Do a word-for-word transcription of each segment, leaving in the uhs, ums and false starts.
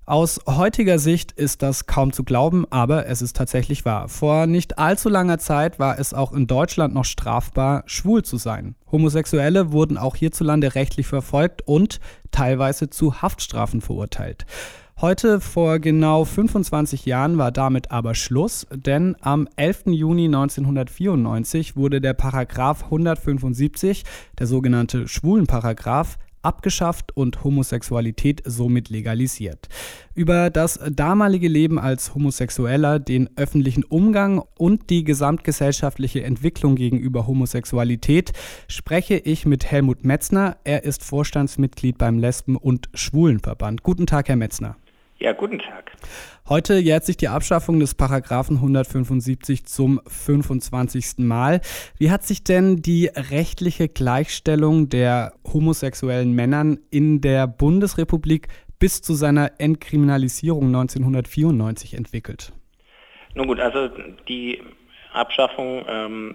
Aus heutiger Sicht ist das kaum zu glauben, aber es ist tatsächlich wahr. Vor nicht allzu langer Zeit war es auch in Deutschland noch strafbar, schwul zu sein. Homosexuelle wurden auch hierzulande rechtlich verfolgt und teilweise zu Haftstrafen verurteilt. Heute, vor genau fünfundzwanzig Jahren, war damit aber Schluss, denn am elften Juni neunzehnhundertvierundneunzig wurde der Paragraph hundertfünfundsiebzig, der sogenannte Schwulenparagraph, abgeschafft und Homosexualität somit legalisiert. Über das damalige Leben als Homosexueller, den öffentlichen Umgang und die gesamtgesellschaftliche Entwicklung gegenüber Homosexualität spreche ich mit Helmut Metzner. Er ist Vorstandsmitglied beim Lesben- und Schwulenverband. Guten Tag, Herr Metzner. Ja, guten Tag. Heute jährt sich die Abschaffung des Paragraphen hundertfünfundsiebzig zum fünfundzwanzigsten Mal. Wie hat sich denn die rechtliche Gleichstellung der homosexuellen Männern in der Bundesrepublik bis zu seiner Entkriminalisierung neunzehnhundertvierundneunzig entwickelt? Nun gut, also die Abschaffung ähm,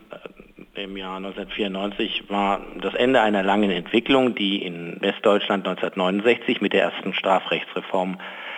im Jahr neunzehnhundertvierundneunzig war das Ende einer langen Entwicklung, die in Westdeutschland neunzehnhundertneunundsechzig mit der ersten Strafrechtsreform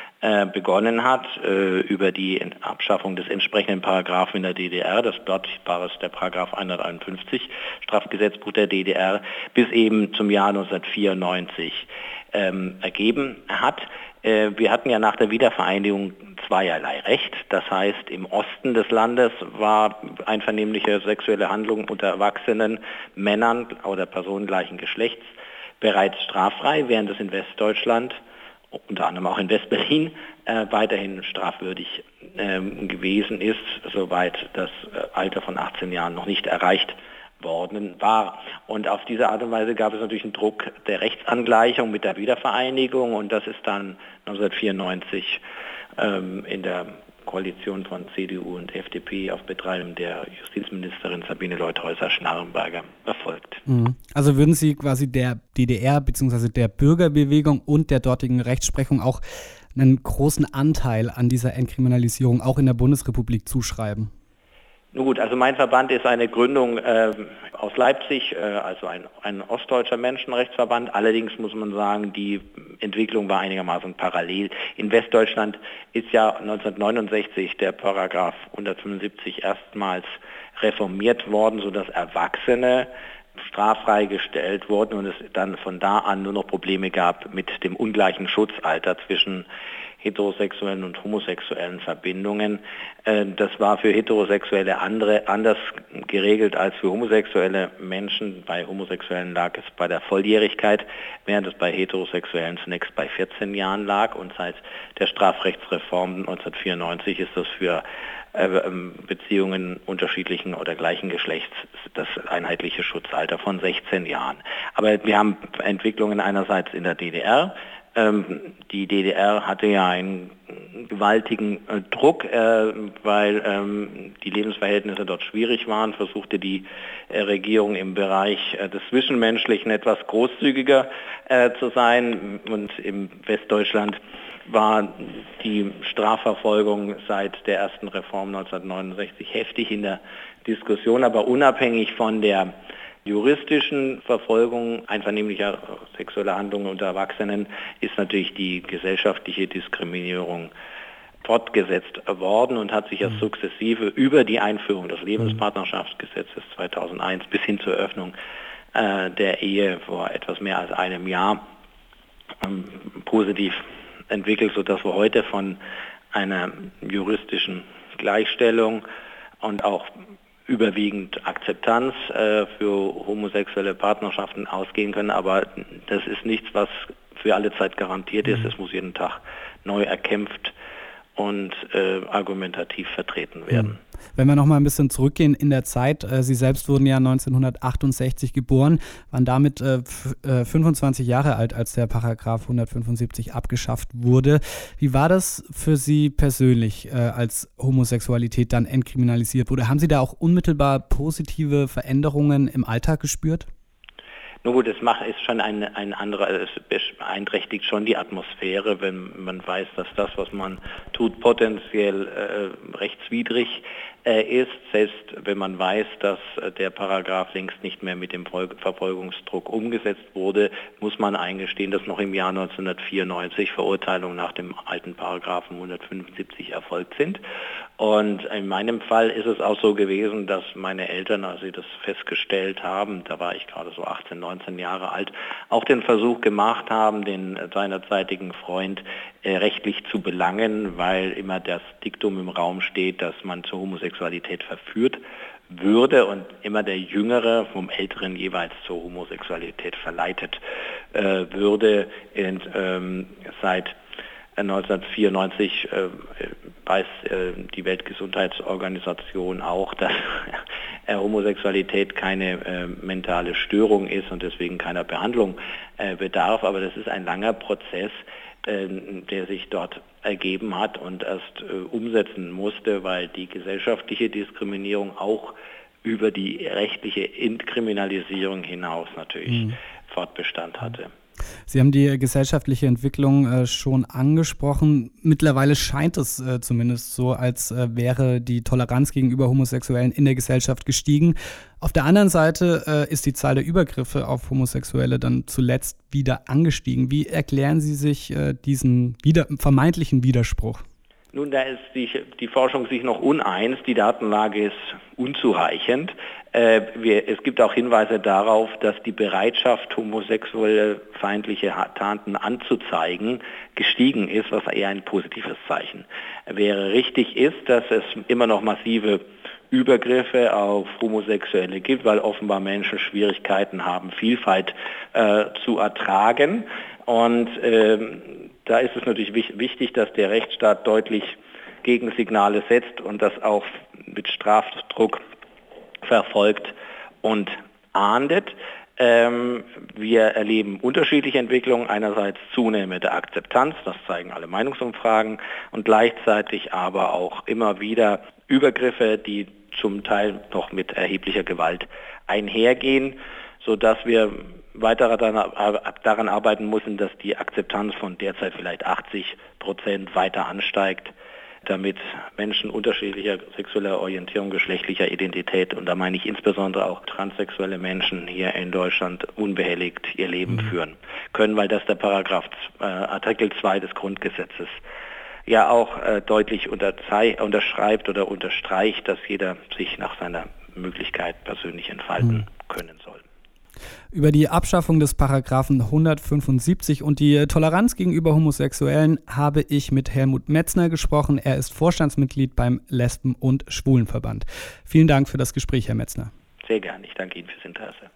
begonnen hat, äh, über die Abschaffung des entsprechenden Paragraphen in der D D R, das dort war es der Paragraph hunderteinundfünfzig, Strafgesetzbuch der D D R, bis eben zum Jahr neunzehnhundertvierundneunzig ähm, ergeben hat. Äh, wir hatten ja nach der Wiedervereinigung zweierlei Recht. Das heißt, im Osten des Landes war einvernehmliche sexuelle Handlung unter erwachsenen Männern oder Personen gleichen Geschlechts bereits straffrei, während es in Westdeutschland, unter anderem auch in West-Berlin, äh, weiterhin strafwürdig äh, gewesen ist, soweit das äh, Alter von achtzehn Jahren noch nicht erreicht worden war. Und auf diese Art und Weise gab es natürlich einen Druck der Rechtsangleichung mit der Wiedervereinigung, und das ist dann neunzehnhundertvierundneunzig ähm, in der Koalition von C D U und F D P auf Betreiben der Justizministerin Sabine Leutheusser-Schnarrenberger erfolgt. Also würden Sie quasi der D D R bzw. der Bürgerbewegung und der dortigen Rechtsprechung auch einen großen Anteil an dieser Entkriminalisierung auch in der Bundesrepublik zuschreiben? Nun gut, also mein Verband ist eine Gründung äh, aus Leipzig, äh, also ein, ein ostdeutscher Menschenrechtsverband. Allerdings muss man sagen, die Entwicklung war einigermaßen parallel. In Westdeutschland ist ja neunzehnhundertneunundsechzig der Paragraph hundertfünfundsiebzig erstmals reformiert worden, sodass Erwachsene straffrei gestellt wurden und es dann von da an nur noch Probleme gab mit dem ungleichen Schutzalter zwischen heterosexuellen und homosexuellen Verbindungen. Das war für Heterosexuelle andere, anders geregelt als für homosexuelle Menschen. Bei Homosexuellen lag es bei der Volljährigkeit, während es bei Heterosexuellen zunächst bei vierzehn Jahren lag. Und seit der Strafrechtsreform neunzehnhundertvierundneunzig ist das für Beziehungen unterschiedlichen oder gleichen Geschlechts das einheitliche Schutzalter von sechzehn Jahren. Aber wir haben Entwicklungen einerseits in der D D R. Ähm, die D D R hatte ja einen gewaltigen äh, Druck, äh, weil ähm, die Lebensverhältnisse dort schwierig waren, versuchte die äh, Regierung im Bereich äh, des Zwischenmenschlichen etwas großzügiger äh, zu sein, und im Westdeutschland war die Strafverfolgung seit der ersten Reform neunzehnhundertneunundsechzig heftig in der Diskussion, aber unabhängig von der juristischen Verfolgung einvernehmlicher sexueller Handlungen unter Erwachsenen ist natürlich die gesellschaftliche Diskriminierung fortgesetzt worden und hat sich ja sukzessive über die Einführung des Lebenspartnerschaftsgesetzes zweitausendeins bis hin zur Eröffnung äh, der Ehe vor etwas mehr als einem Jahr ähm, positiv entwickelt, sodass wir heute von einer juristischen Gleichstellung und auch überwiegend Akzeptanz äh, für homosexuelle Partnerschaften ausgehen können. Aber das ist nichts, was für alle Zeit garantiert ist. Es muss jeden Tag neu erkämpft und äh, argumentativ vertreten werden. Wenn wir noch mal ein bisschen zurückgehen in der Zeit, äh, Sie selbst wurden ja neunzehnhundertachtundsechzig geboren, waren damit äh, f- äh, fünfundzwanzig Jahre alt, als der Paragraph hundertfünfundsiebzig abgeschafft wurde. Wie war das für Sie persönlich, äh, als Homosexualität dann entkriminalisiert wurde? Haben Sie da auch unmittelbar positive Veränderungen im Alltag gespürt? Nun gut, es macht, ist schon ein, ein anderer, es beeinträchtigt schon die Atmosphäre, wenn man weiß, dass das, was man tut, potenziell äh, rechtswidrig ist, selbst wenn man weiß, dass der Paragraph längst nicht mehr mit dem Verfolgungsdruck umgesetzt wurde, muss man eingestehen, dass noch im Jahr neunzehnhundertvierundneunzig Verurteilungen nach dem alten Paragraphen hundertfünfundsiebzig erfolgt sind. Und in meinem Fall ist es auch so gewesen, dass meine Eltern, als sie das festgestellt haben, da war ich gerade so achtzehn, neunzehn Jahre alt, auch den Versuch gemacht haben, den seinerzeitigen Freund äh, rechtlich zu belangen, weil immer das Diktum im Raum steht, dass man zur Homosexualität verführt würde und immer der Jüngere vom Älteren jeweils zur Homosexualität verleitet äh, würde. Und, ähm, seit neunzehnhundertvierundneunzig äh, weiß äh, die Weltgesundheitsorganisation auch, dass äh, Homosexualität keine äh, mentale Störung ist und deswegen keiner Behandlung äh, bedarf. Aber das ist ein langer Prozess, äh, der sich dort ergeben hat und erst äh, umsetzen musste, weil die gesellschaftliche Diskriminierung auch über die rechtliche Entkriminalisierung hinaus natürlich mhm. Fortbestand hatte. Sie haben die gesellschaftliche Entwicklung äh, schon angesprochen. Mittlerweile scheint es äh, zumindest so, als äh, wäre die Toleranz gegenüber Homosexuellen in der Gesellschaft gestiegen. Auf der anderen Seite äh, ist die Zahl der Übergriffe auf Homosexuelle dann zuletzt wieder angestiegen. Wie erklären Sie sich äh, diesen wieder, vermeintlichen Widerspruch? Nun, da ist die, die Forschung sich noch uneins, die Datenlage ist unzureichend. Äh, wir, es gibt auch Hinweise darauf, dass die Bereitschaft, homosexuelle feindliche Taten anzuzeigen, gestiegen ist, was eher ein positives Zeichen wäre. Richtig ist, dass es immer noch massive Übergriffe auf Homosexuelle gibt, weil offenbar Menschen Schwierigkeiten haben, Vielfalt äh, zu ertragen. Und ähm, da ist es natürlich wichtig, dass der Rechtsstaat deutlich Gegensignale setzt und das auch mit Strafdruck verfolgt und ahndet. Ähm, wir erleben unterschiedliche Entwicklungen, einerseits zunehmende Akzeptanz, das zeigen alle Meinungsumfragen, und gleichzeitig aber auch immer wieder Übergriffe, die zum Teil noch mit erheblicher Gewalt einhergehen, sodass wir weiter daran arbeiten müssen, dass die Akzeptanz von derzeit vielleicht achtzig Prozent weiter ansteigt, damit Menschen unterschiedlicher sexueller Orientierung, geschlechtlicher Identität, und da meine ich insbesondere auch transsexuelle Menschen hier in Deutschland, unbehelligt ihr Leben mhm. führen können, weil das der Paragraph äh, Artikel zwei des Grundgesetzes ja auch äh, deutlich unterschreibt oder unterstreicht, dass jeder sich nach seiner Möglichkeit persönlich entfalten mhm. können soll. Über die Abschaffung des Paragraphen hundertfünfundsiebzig und die Toleranz gegenüber Homosexuellen habe ich mit Helmut Metzner gesprochen. Er ist Vorstandsmitglied beim Lesben- und Schwulenverband. Vielen Dank für das Gespräch, Herr Metzner. Sehr gerne. Ich danke Ihnen fürs Interesse.